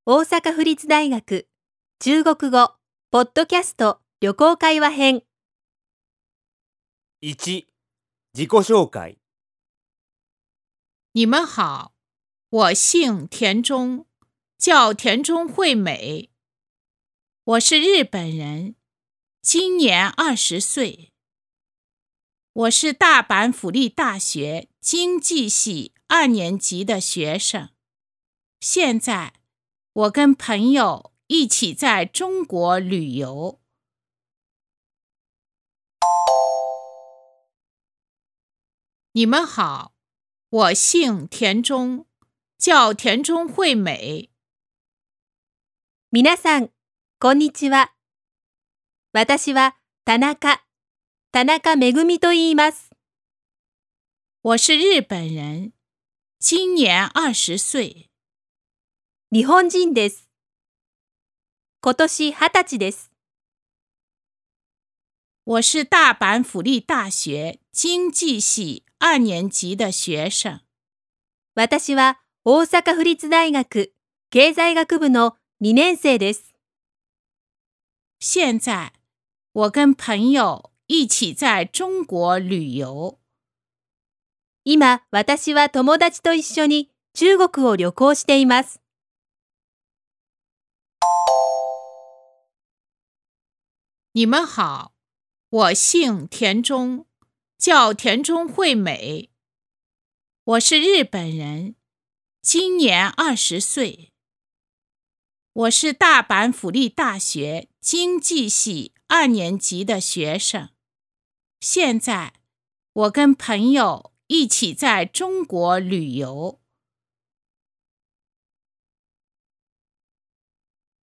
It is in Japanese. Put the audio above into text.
大阪府立大学中国語ポッドキャスト旅行会話編。 1、自己紹介。 你们好，我姓田中，叫田中惠美。我是日本人，今年20岁。我是大阪府立大学经济系2年级的学生。现在我跟朋友一起在中国旅游。你们好，我姓田中，叫田中惠美。 皆さん、こんにちは。私は田中めぐみと言います。 我是日本人，今年20岁。 日本人です。今年20歳です。 我是大阪府立大学经济系2年级的学生。 私は大阪府立大学経済学部の2年生です。 现在我跟朋友一起在中国旅游。 今、私は友達と一緒に中国を旅行しています。 你们好，我姓田中，叫田中惠美。我是日本人，今年20岁。我是大阪府立大学经济系2年级的学生。现在我跟朋友一起在中国旅游。